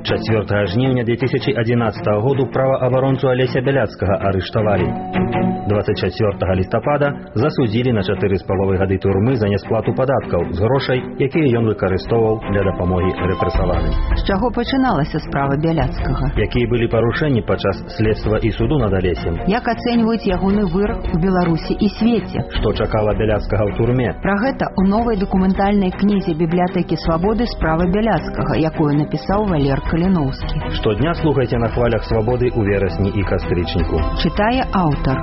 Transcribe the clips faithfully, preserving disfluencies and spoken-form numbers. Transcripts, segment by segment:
чацвёртага жніўня две тысячи одиннадцатого году праваабаронцу Алеся Бяляцкага арыштавалі. двадцать чацвёртага лістапада засудзілі на чатыры з паловай гады турмы за нясплату падаткаў з грошай, якія ён выкарыстоўваў для дапамогі рэпрэсаваным. З чаго пачыналася справа Бяляцкага? Якія былі парушэнні падчас следства і суду над Алесем? Як ацэньваюць ягоны вырак у Беларусі і свеце? Што чакала Бяляцкага ў турме? Пра гэта ў новай дакументальнай кнізе бібліятэкі Свабоды справа Бяляцкага, якую напісаў Валер Каліноўскі. Штодня слухайце на хвалях Свабоды ў верасні і кастрычніку. Чытае аўтар.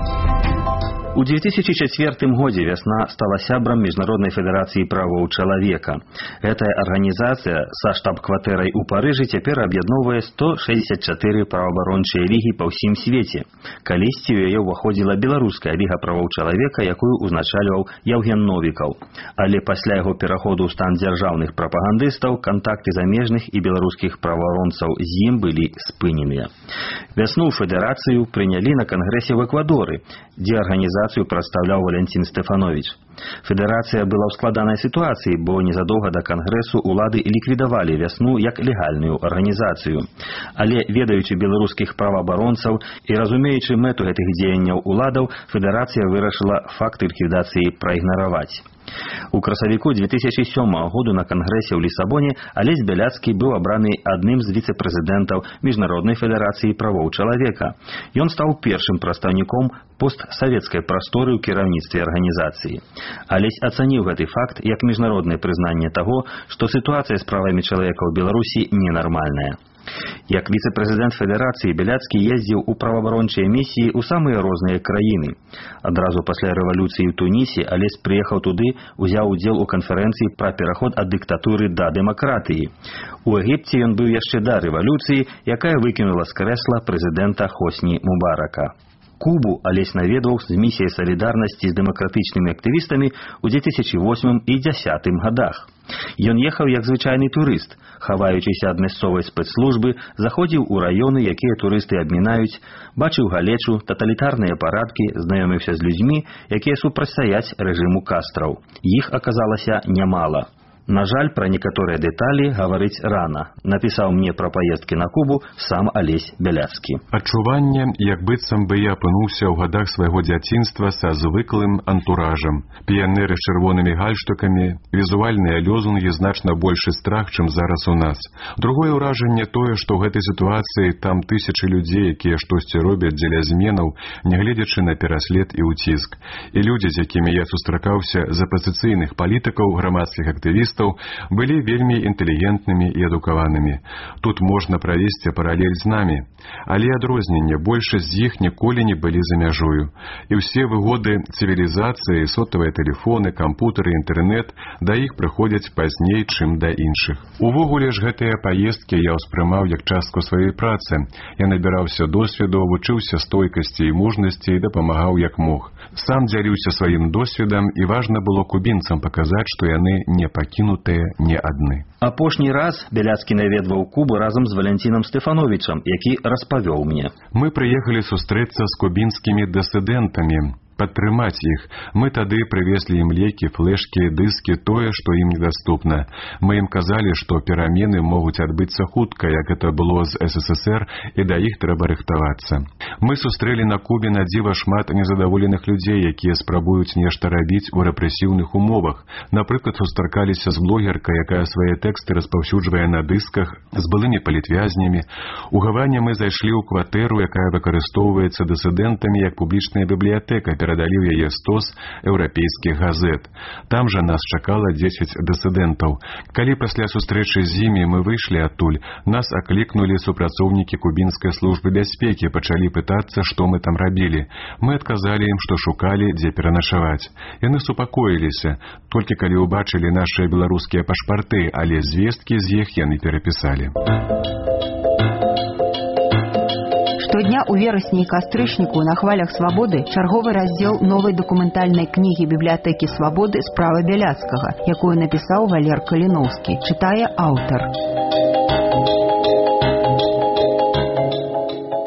У две тысячи четвёртым годзе вясна стала сябрам Міжнароднай федэрацыі правоў чалавека. Гэтая арганізацыя са штаб-кватэрай у Парыжы цяпер аб'ядноўвае сто шэсцьдзесят чатыры праваабарончыя лігі па ўсім свеце. Калісьці ў яе ўваходзіла беларуская ліга правоў чалавека, якую узначальваў Яўген Новікаў. Але пасля яго пераходу ў стан дзяржаўных прапагандыстаў кантакты замежных і беларускіх праваабаронцаў з ім былі спыненыя. Вясну федэрацыю прынялі на кангрэсе в Эквадоры, дзе арганізацыю прадстаўляў Валентин Стефанович. Федэрацыя была ў складанай сітуацыі, бо незадоўга да кангрэсу улады ліквідавалі вясну як легальную арганізацыю. Але, ведаючы беларускіх праваабаронцаў і разумеючы мэту гэтых дзеянняў уладаў, федэрацыя вырашыла факт ліквідацыі праігнараваць. У красавіку две тысячи сёмага году на кангрэсе ў Лісабоне Алесь Бяляцкі быў абраны адным з віцэ-прэзідэнтаў Міжнароднай федэрацыі правоў чалавека. Ён стаў першым прадстаўніком постсавецкай прасторы ў кіраўніцтве арганізацыі. Алесь ацаніў гэты факт як міжнароднае прызнанне таго, што сітуацыя з правамі чалавека ў Беларусі ненармальная. Як віцэ-прэзідэнт федэрацыі Бяляцкі ездзіў у праваабарончыя місіі ў самыя розныя краіны. Адразу пасля рэвалюцыі ў Тунісе Алесь прыехаў туды, узяў удзел у канферэнцыі пра пераход ад дыктатуры да дэмакратыі. У Егіпце ён быў яшчэ да рэвалюцыі, якая выкінула з крэсла прэзідэнта Хосні Мубарака. Кубу Алесь наведваў з місіяй салідарнасці з дэмакратычнымі актывістамі ў две тысячи восьмым і две тысячи дзясятым гадах. Ён ехаў як звычайны турыст, хаваючыся ад мясцовай спецслужбы, заходзіў у раёны, якія турысты абмінаюць, бачыў галечу, таталітарныя парадкі, знаёміўся з людзьмі, якія супрацьстаяць рэжыму кастраў. Іх аказалася нямала. На жаль, пра некаторыя дэталі гаварыць рана, напісаў мне пра паездкі на Кубу сам Алесь Бяляцкі. Адчуванне, як быццам бы я апынуўся ў гадах свайго дзяцінства са звыклым антуражам. Піянеры з чырвонымі гальштукамі, візуальныя лёзунгі значна большы страх, чым зараз у нас. Другое ўражанне тое, што ў гэтай сітуацыі там тысячы людзей, якія штосьці робяць дзеля зменаў, нягледзячы на пераслед і ўціск. І людзі, з якімі я сустракаўся з апазіцыйных палітыкаў, грамадскіх актывістаў, былі вельмі інтэлігентнымі і адукаванымі. Тут можна правесці паралель з намі. Але адрозненне, большасць з іх ніколі не былі за мяжою. І ўсе выгоды цывілізацыі, сотавыя тэлефоны, кампутары, інтэрнэт да іх прыходзяць пазней, чым да іншых. Увогуле ж гэтыя паездкі я ўспрымаў як частку сваёй працы. Я набіраўся досведу, вучыўся стойкасці і мужнасці і дапамагаў як мог. Сам дзяліўся сваім досведам, і важна было кубінцам паказаць, што яны не пакінутыя не адны. Апошні раз Бяляцкі наведваў Кубу разам з Валентинам Стефановичам, які распавёў мне. Мы прыехалі сустрэцца з кубінскімі дысідэнтамі, падтрымаць іх. Мы тады прывезлі ім лекі, флешкі, дыскі, тое, што ім недаступна. Мы ім казалі, што перамены могуць адбыцца хутка, як гэта было з эс эс эс эр, і да іх трэба рыхтавацца. Мы сустрэлі на Кубе на дзіва шмат незадаволеных людзей, якія спрабуюць нешта рабіць у рэпрэсіўных умовах. Напрыклад, сустракаліся з блогеркай, якая свае тэксты распаўсюджвае на дысках, з былымі палітвязнямі. У Гаване мы зайшлі ў кватэру, якая выкарыстоўваецца дысідэнтамі як публічная бібліятэка, перадалі ў яе стос еўрапейскіх газет. Там жа нас чакала дзесяць дысідэнтаў. Калі пасля сустрэчы з імі мы выйшлі адтуль, нас аклікнулі супрацоўнікі кубінскай службы бяспекі, пачалі пытацца, што мы там рабілі. Мы адказалі ім, што шукалі, дзе пераначаваць. Яны супакоіліся, толькі калі ўбачылі нашыя беларускія пашпарты, але звесткі з іх яны перапісалі. Штодня ў верасні і кастрычніку на хвалях Свабоды чарговы раздзел новай дакументальнай кнігі бібліятэкі Свабоды справа Бяляцкага, якую напісаў Валер Каліноўскі. Чытае аўтар.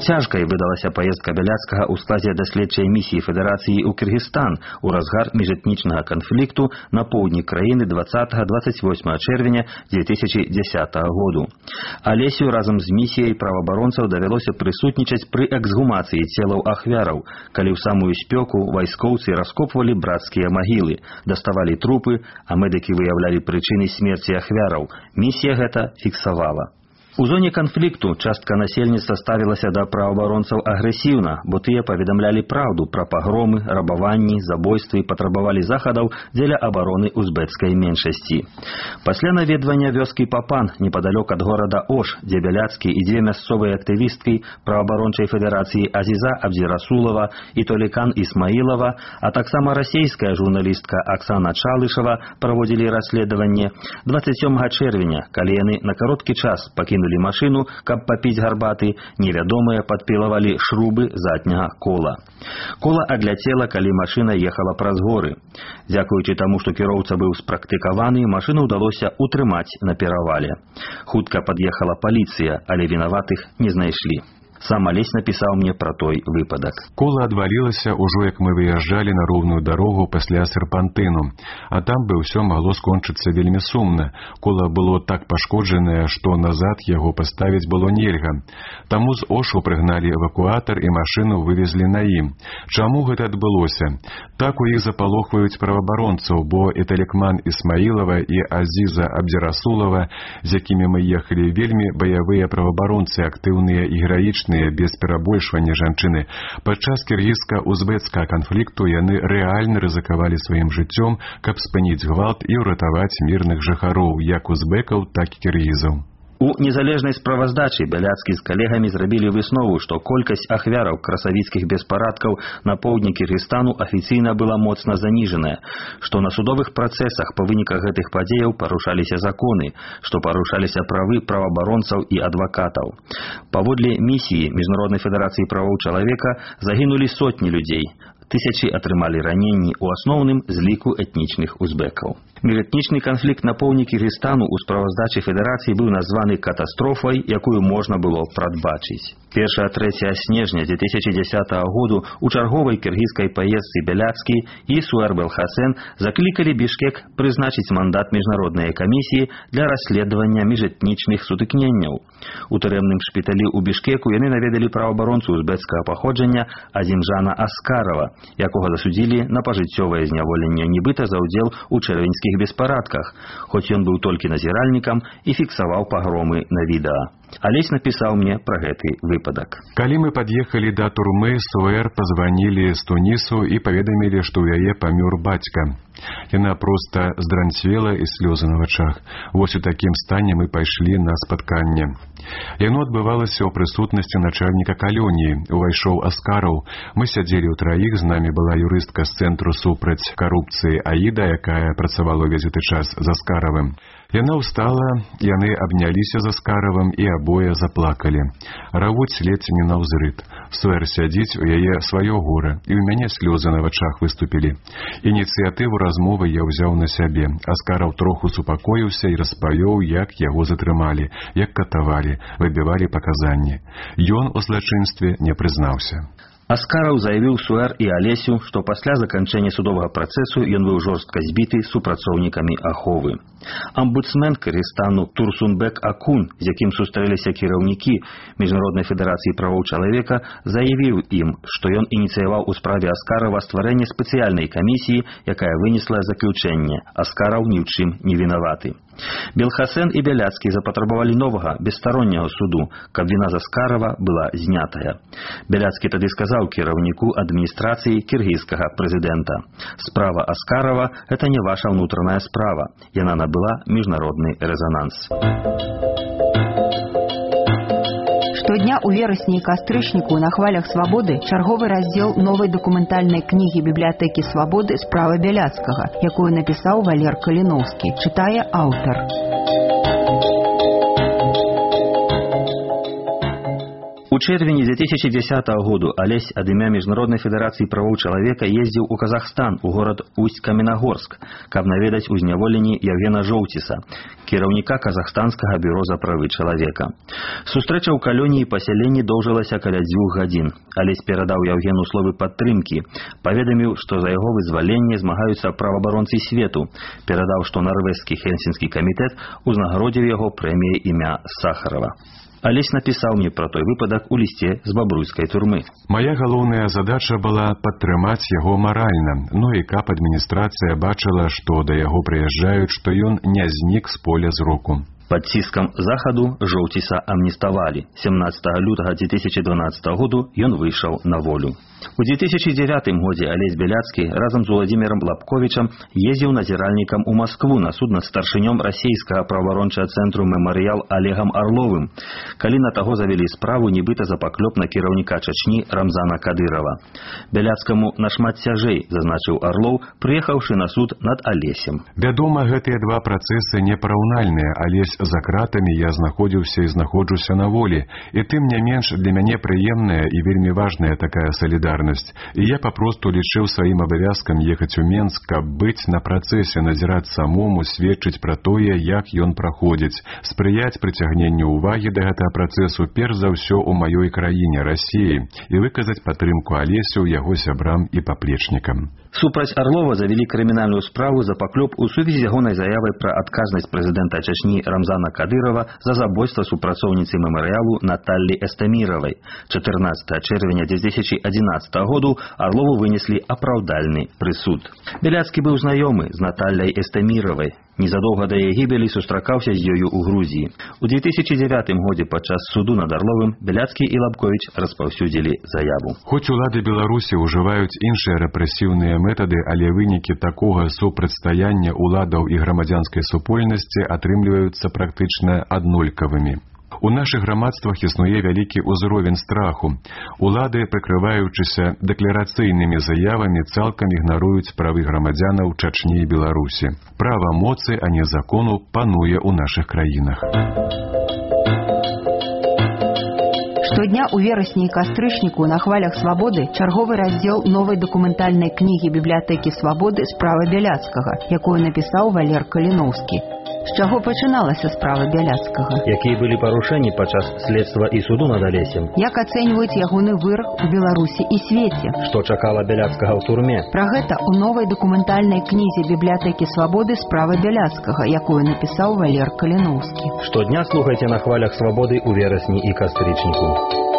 Цяжкай выдалася паездка Бяляцкага ў складзе даследчай місіі Федэрацыі ў Кыргызстан у разгар міжэтнічнага канфлікту на поўдні краіны дваццатага - дваццаць восьмага чэрвеня дзве тысячы дзесятага году. Алесю разам з місіяй праваабаронцаў давялося прысутнічаць пры эксгумацыі целаў ахвяраў, калі ў самую спёку вайскоўцы раскопвалі брацкія магілы, даставалі трупы, а медыкі выяўлялі прычыны смерці ахвяраў. Місія гэта фіксавала. У зоне канфлікту частка насельніцтва ставілася да праваабаронцаў агрэсіўна, бо тыя паведамлялі праўду пра пагромы, рабаванні, забойствы і патрабавалі захадаў дзеля абароны узбэцкай меншасці. Пасля наведвання вёскі Папан непадалёк ад горада Ош, дзе Бяляцкі і дзве мясцовыя актывісткі праваабарончай федэрацыі Азіза Абдзірасулова і Толікан Ісмаілава, а таксама расейская журналістка Аксана Чалышева праводзілі расследаванне, дваццаць сёмага чэрвеня, калі яны на кароткі час пакінулі машину, каб папіць гарбаты, невядомыя падпілавалі шрубы задняга кола. Кола адляцела, калі машына ехала праз горы. Дзякуючы таму, што кіроўца быў спрактыкаваны, машыну ўдалося утрымаць на перавале. Хутка пад'ехала паліцыя, але вінаватых не знайшлі. Сам Алесь напісаў мне пра той выпадак. Кола адвалілася ўжо, як мы выязджалі на роўную дарогу пасля серпантыну, а там бы ўсё магло скончыцца вельмі сумна. Кола было так пашкоджанае, што назад яго паставіць было нельга. Таму з Ошу прыгналі эвакуатар і машыну вывезлі на ім. Чаму гэта адбылося? Так у іх запалохваюць праваабаронцаў, бо і Толікман Ісмаілава і Азіза Абдзірасулова, з якімі мы ехалі, вельмі баявыя праваабаронцы, актыўныя і гераічныя, без перабольшвання жанчыны. Падчас кіргізска-узбецкага канфлікту яны рэальна рызыкавалі сваім жыццём, каб спыніць гвалт і ўратаваць мірных жыхароў, як узбекаў, так і кіргізаў. У незалежнай справаздачы Бяляцкі з калегамі зрабілі выснову, што колькасць ахвяраў красавіцкіх беспарадкаў на поўдні Кіргізстану афіцыйна была моцна заніжаная, што на судовых працэсах па выніках гэтых падзеяў парушаліся законы, што парушаліся правы праваабаронцаў і адвакатаў. Паводле місіі Міжнароднай федэрацыі правоў чалавека загінулі сотні людзей. Тысячы атрымалі раненні, у асноўным з ліку этнічных узбекаў. Міжэтнічны канфлікт на поўдні Кіргізстану ў справаздачы федэрацыі быў названы катастрофай, якую можна было прадбачыць. першага-трэцяга снежня дзве тысячы дзесятага году у чарговай кіргізскай паездцы Бяляцкі і Суэр Белхасен заклікалі Бішкек прызначыць мандат міжнароднай камісіі для расследавання міжэтнічных сутыкненняў. У турэмным шпіталі ў Бішкеку яны наведалі праваабаронцу узбецкага паходжання Азімжана Аскарова, якога засудзілі на пажыццёвае зняволенне нібыта за ўдзел у чэрвеньскіх беспарадках, хоць ён быў толькі назіральнікам і фіксаваў пагромы на відэа. Алесь напісаў мне пра гэты выпадак. Калі мы пад'ехалі да турмы, Суэр пазванілі з Тунісу і паведамілі, што ў яе памёр бацька. Яна проста здранцвела і слёзы на вачах. Вось у такім стане мы пайшлі на спатканне. Яно адбывалася ў прысутнасці начальніка калоніі. Увайшоў Аскараў. Мы сядзелі ўтраіх, з намі была юрыстка з цэнтру супраць карупцыі Аіда, якая працавала ўвесь гэты час з Аскаравым. Яна ўстала, яны абняліся з Аскаравым і абое заплакалі. Равуць ледзь не наўзрыд. Суэр сядзіць, у яе сваё гора, і ў мяне слёзы на вачах выступілі. Ініцыятыву размовы я ўзяў на сябе. Аскараў троху супакоіўся і распавёў, як яго затрымалі, як катавалі, выбівалі паказанні. Ён у злачынстве не прызнаўся. Аскараў заявіў Суэр і Алесю, што пасля заканчэння судовага працэсу ён быў жорстка збіты супрацоўнікамі аховы. Амбудсмен Кыргызстану Турсунбек Акун, з якім сустрэліся кіраўнікі Міжнароднай федэрацыі правоў чалавека, заявіў ім, што ён ініцыяваў у справе Аскарава стварэнне спецыяльнай камісіі, якая вынесла заключэнне: Аскараў ні ў чым не вінаваты. Белхасен і Бяляцкі запатрабавалі новага, бесстаронняга суду, каб віна з Аскарава была знятая. Бяляцкі тады сказаў кіраўніку адміністрацыі кіргізскага прэзідэнта: «Справа Аскарава – это не ваша внутраная справа. Яна набыла міжнародны рэзананс». Штодня ў верасні і кастрычніку на хвалях свабоды чарговы раздзел новай дакументальнай кнігі бібліятэкі свабоды «Справа Бяляцкага», якую напісаў Валер Каліноўскі, чытае аўтар. У У чэрвені две тысячи десятого году Алесь ад імя Міжнароднай федэрацыі правоў чалавека ездзіў у Казахстан, у горад Усть-Каменагорск, каб наведаць узняволенні Яўгена Жоўціса, кіраўніка казахстанскага бюро за правы чалавека. Сустрэча ў калоніі пасяленні доўжылася каля дзвюх гадзін. Алесь перадаў Яўгену словы падтрымкі, паведаміў, што за яго вызваленне змагаюцца праваабаронцы свету, перадаў, што нарвежскі Хельсінскі камітэт узнагародзіў яго прэміяй імя Сахарова. Алесь напісаў мне пра той выпадак у лісце з бабруйскай турмы. Моя галоўная задача была падтрымаць яго маральна, ну і каб адміністрацыя бачыла, што да яго прыязджаюць, што ён не знік з поля зроку. Под ціскам захаду Жоўціса амніставалі. семнадцатого лютага две тысячи дванадцатого году ён выйшаў на волю. У две тысячи девятым годзе Алесь Беляцкі разам з Уладзімірам Лапковічам ездзіў назіральнікам у Маскву на суд над старшынём расійскага праваабарончага цэнтру «Мемарыял» Олегам Орловым, калі на таго завялі справу нібыта за паклёп на кіраўніка Чачні Рамзана Кадырова. Беляцкаму нашмат цяжэй, зазначыў Орлов, прыехаўшы на суд над Алесем. Вядома, гэтыя два працэсы непараўнальныя. Алесь за кратамі, я знаходзіўся і знаходжуся на волі. І тым не менш для мяне прыемная і вельмі важная такая салідарнасць. І я папросту лічыў сваім абавязкам ехаць у Менск, каб быць на працэсе, назіраць самому, сведчыць пра тое, як ён праходзіць, спрыяць прыцягненню ўвагі да гэтага працэсу перш за ўсё ў маёй краіне, Расіі, і выказаць падтрымку Алесю, яго сябрам і паплечнікам. Супраць Орлова завялі крымінальную справу за паклёп у сувязі з ягонай заявай пра адказнасць прэзідэнта Чачні Рамзана Кадырова за забойства супрацоўніцы мемарыялу Наталлі Эстаміравай. чатырнаццатого чэрвеня две тысячи одиннадцатого году Орлову вынеслі апраўдальны прысуд. Беляцкі быў знаёмы з Наталляй Эстаміравай. Незадоўга да яе гібелі сустракаўся з ёю ў Грузіі. У две тысячи девятым годзе падчас суду над Орловым Беляцкі і Лапковіч распаўсюдзілі заяву. Хоць улады Беларусі ўжываюць іншыя рэпрэсіўныя метады, але вынікі такога супрацьстаяння уладаў і грамадзянскай супольнасці атрымліваюцца практычна аднолькавымі. У нашых грамадствах існуе вялікі ўзровень страху. Улады, прыкрываючыся дэкларацыйнымі заявамі, цалкам ігнаруюць правы грамадзянаў Чачні і Беларусі. Права моцы, а не закону, пануе ў нашых краінах. Штодня у верасні і кастрычніку на хвалях свабоды чарговы раздзел новай дакументальнай кнігі бібліятэкі свабоды «Справа Бяляцкага», якую напісаў Валер Каліноўскі. З чаго пачыналася справа Бяляцкага? Якія былі парушэнні падчас следства і суду над Алесем? Як ацэньваюць ягоны вырак у Беларусі і свеце? Што чакала Бяляцкага ў турме? Пра гэта ў новай дакументальнай кнізе бібліятэкі свабоды «Справа Бяляцкага», якую напісаў Валер Каліноўскі. Штодня слухайце на хвалях свабоды ў верасні і кастрычніку.